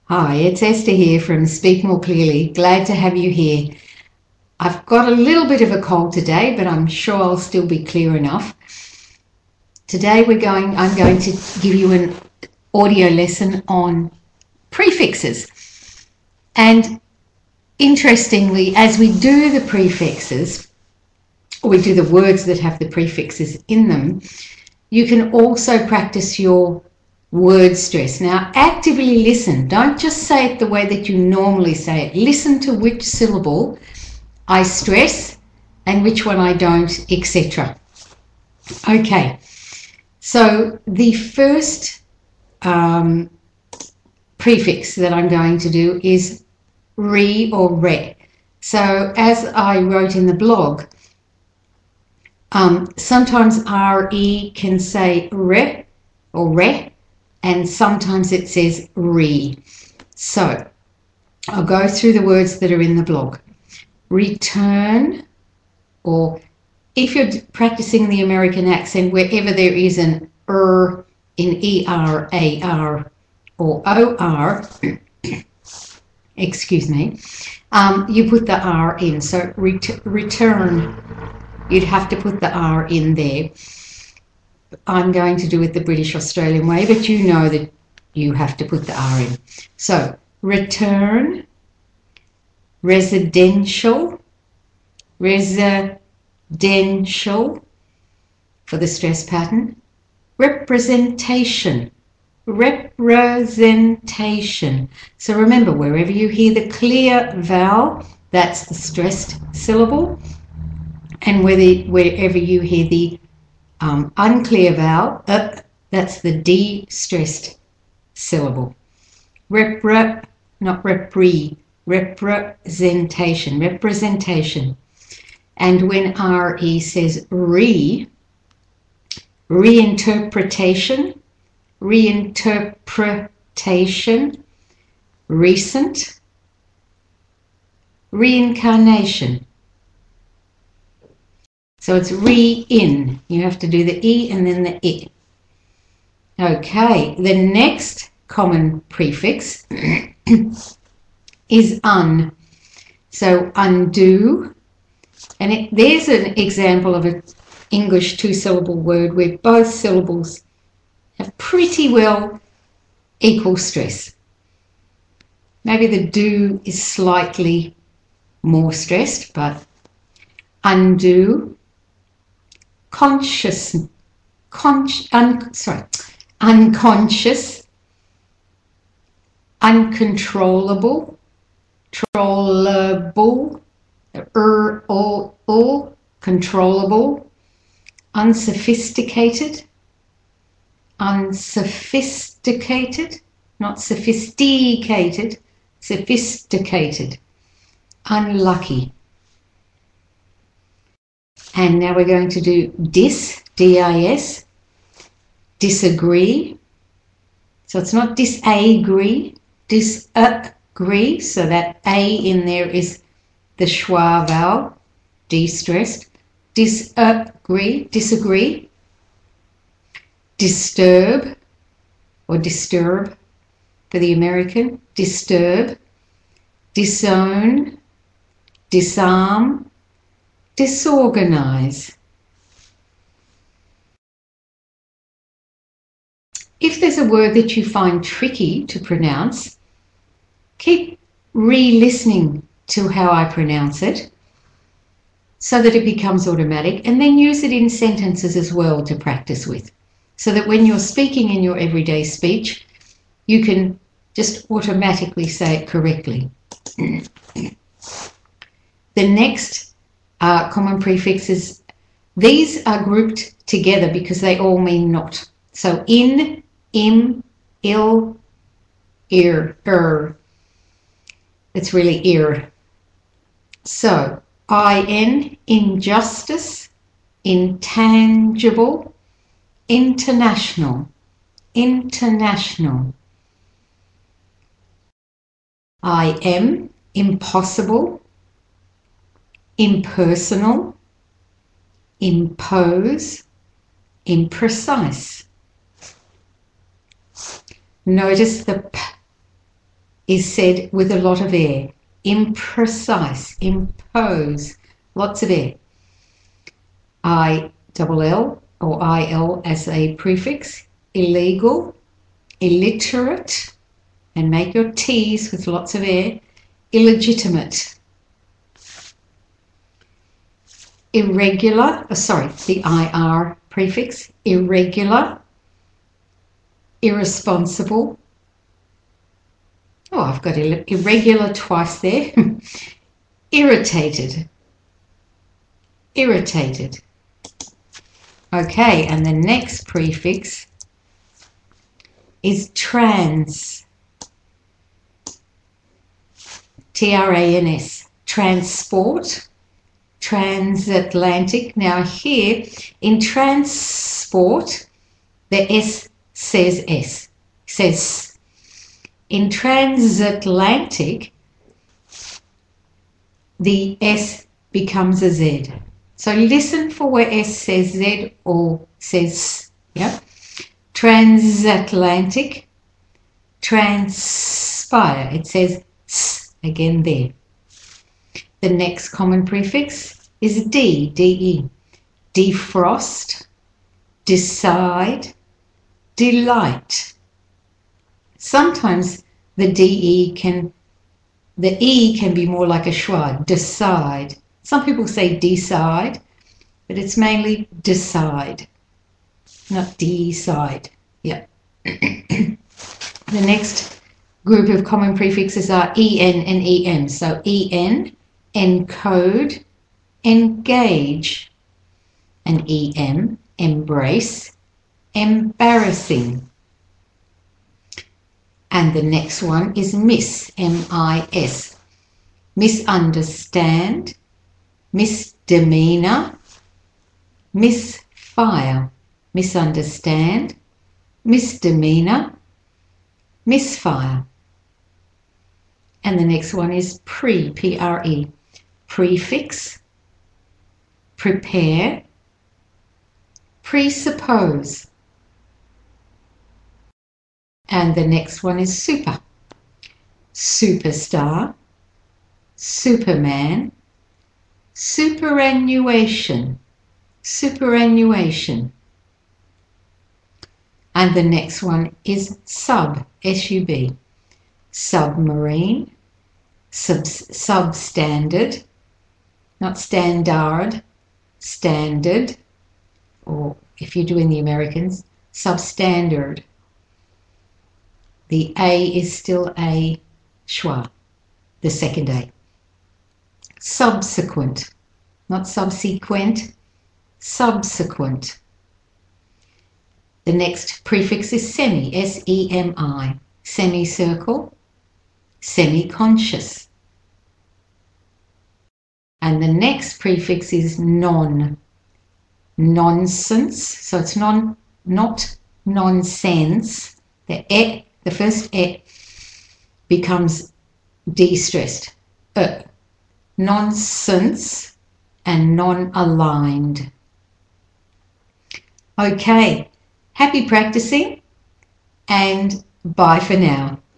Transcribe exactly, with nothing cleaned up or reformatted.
Hi, it's Esther here from Speak More Clearly. Glad to have you here. I've got a little bit of a cold today, but I'm sure I'll still be clear enough. Today we're going, I'm going to give you an audio lesson on prefixes. And interestingly, as we do the prefixes, or we do the words that have the prefixes in them, you can also practice your word stress. Now, actively listen. Don't just say it the way that you normally say it. Listen to which syllable I stress and which one I don't, et cetera. Okay, so the first um, prefix that I'm going to do is re or re. So as I wrote in the blog, um, sometimes re can say re or re, and sometimes it says re. So I'll go through the words that are in the blog. Return, or if you're practicing the American accent, wherever there is an er in E R A R or O R, excuse me, um, you put the R in. So ret return, you'd have to put the R in there. I'm going to do it the British Australian way, but you know that you have to put the R in. So return, residential, residential for the stress pattern, representation, representation. So remember, wherever you hear the clear vowel, that's the stressed syllable, and whether, wherever you hear the Um, unclear vowel, uh, that's the de-stressed syllable. Repre, not repre, representation, representation. And when re says re, reinterpretation, reinterpretation, recent, reincarnation. So it's re-in. You have to do the E and then the I. Okay, the next common prefix is un. So undo. And it, there's an example of an English two-syllable word where both syllables have pretty well equal stress. Maybe the do is slightly more stressed, but undo. Conscious, con, un, sorry, unconscious, uncontrollable, trollable, er, or, or, controllable, unsophisticated, unsophisticated, not sophisticated, sophisticated, unlucky. And now we're going to do dis, D I S, disagree. So it's not disagree, disagree. So that A in there is the schwa vowel, de-stressed. Disagree, disagree. Disturb, or disturb for the American, disturb. Disown, disarm. Disorganize. If there's a word that you find tricky to pronounce, keep re-listening to how I pronounce it so that it becomes automatic, and then use it in sentences as well to practice with, so that when you're speaking in your everyday speech, you can just automatically say it correctly. The next Uh, common prefixes, these are grouped together because they all mean not. So in, im, il, ir, er. It's really ir. So in, injustice, intangible, international, international. Im, impossible, impersonal, impose, imprecise. Notice the P is said with a lot of air. Imprecise, impose, lots of air. I double L or I L as a prefix. Illegal, illiterate, and make your T's with lots of air. Illegitimate. Irregular, oh, sorry, the I R prefix. Irregular, irresponsible. Oh, I've got irregular twice there. Irritated. Irritated. Okay, and the next prefix is trans. T R A N S. Transport. Transatlantic. Now here in transport, the S says S. Says in transatlantic, the S becomes a Z. So listen for where S says Z or says, yeah. Transatlantic, transpire. It says S again there. The next common prefix is D, D E. Defrost, decide, delight. Sometimes the D E can, the E can be more like a schwa, decide. Some people say decide, but it's mainly decide, not decide. Yeah. The next group of common prefixes are E N and E M. So E N, encode, engage, and E M, embrace, embarrassing. And the next one is miss, M I S, misunderstand, misdemeanor, misfire, misunderstand, misdemeanor, misfire. And the next one is pre, P R E, prefix, prepare, presuppose. And the next one is super, superstar, superman, superannuation, superannuation. And the next one is sub, S U B, submarine, sub, substandard, not standard, standard, or if you're doing the Americans, substandard. The A is still a schwa, the second A. Subsequent, not subsequent, subsequent. The next prefix is semi, S E M I, semicircle, semi-conscious. And the next prefix is non, nonsense. So it's non, not nonsense. The e, the first e becomes de-stressed. Uh, nonsense and non-aligned. Okay, happy practicing and bye for now.